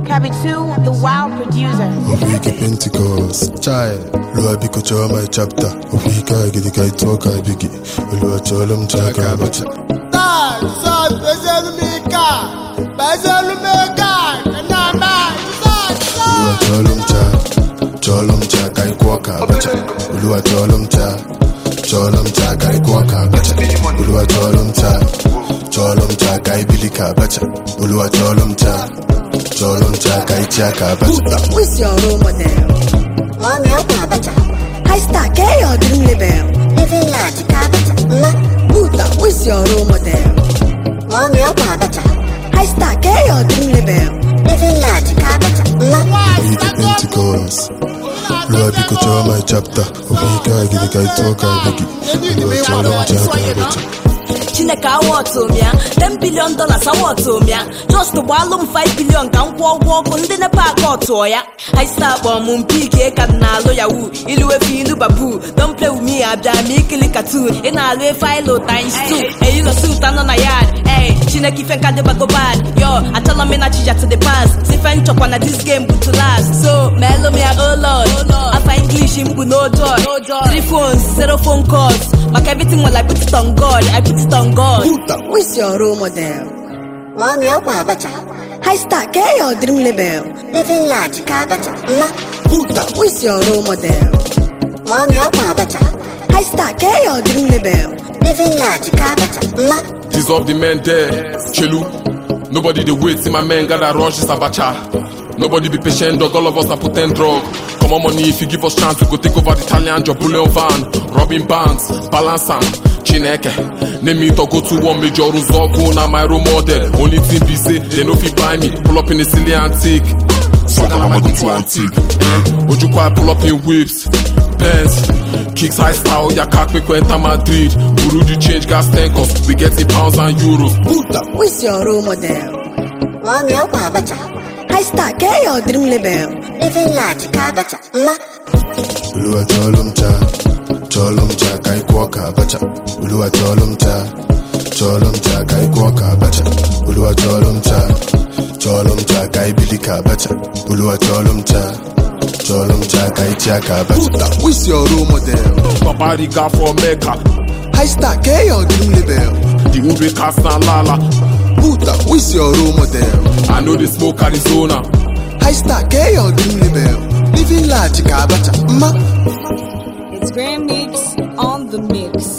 Cabby 2, the wild producer. Wiki Pentecost, child. Lua Biko Chow my chapter. Wika Gidi Kai Toka Biggie. Lua Cholum Chaka Bacha. Son, Bezalumika, Lua Cholum Cha, Cholum Cha Kai Kwaka Bacha. Lua Cholum Cha, Cholum Cha Kai Kwaka Bacha. Lua Cholum Cha, Cholum Cha Kai Bilika Bacha. Lua Cholum Cha. Cholum Cha Kai Chaka Bacha. Who's your role model? Mommy, I'll Bacha. High star, gay or dream label? Living large, Bacha. Buddha, who's your role model? Mommy, I'll Bacha. High star, gay or dream label? Living large, Bacha. Wiki Pentecost. Lua Biko Chow my chapter. Wika Gidi Kai Toka Biggie. Lua Cholum Chaka Bacha. Chineke awọtụ m ya $10 billion awọtụ m ya just gbalụ m $5 billion ka m kwụọ ụgwọ ọkụ ndị nepa aka ọtụọ ya haista kpọọ m mpi ike ka dị na-alụ yawu iluwefe ilu babu don't play with me abịa m ikili cartoon ị na-alụ efe ilo times 2 eyilosut anọ na yard Chineke ife nka dịbago bad yo achọla m ịnachija to the past sife nchọkwa na this game bụ to last so melụ m ya oh lord afa English m bụ no joy 3 phones 0 phone calls maka everything when I put it on God I put it on God. Who's your role model? Mommy, I'll Bacha. High star, gay or dream label? Living large, Bacha. Who's your role model? Mommy, I'll Bacha. High star, gay or dream label? Living large, Bacha. He's of the men there, Chelu. Nobody the wait, see my men gotta rush this abacha. Nobody be patient, dog, all of us are potent drug. Come on money, if you give us chance, we go take over the Italian job, bullion van, robbing banks, balance and Chineke. Name me to go to one major Ruzoku, now my role model. Only thing be say, they no fit buy me, pull up in a silly antique. Fuck I'm go to antique. Would you quite pull up in whips, pens, kicks high style, ya cock me enter Madrid. Burundi change gas tankers, we get in pounds and euros. Who's your role model? Mommy, I'll Bacha. High star, gay or dream label? Living large, Bacha. Lua Cholum Cha, Cholum Cha Kai Kwaka Bacha. Lua Cholum Cha, Cholum Cha Kai Kwaka Bacha. Lua Cholum Cha, Cholum Cha Kai Bilika Bacha. Lua Cholum Cha, Cholum Cha Kai Chaka Bacha. Who's your role model? Babariga for Mecca, High star, gay or dream label? the Ube Castan Lala. Buddha, who's your role model? I know they smoke Arizona. High star, gay or dream label? Living large, Bacha. It's Grand Mix on the mix.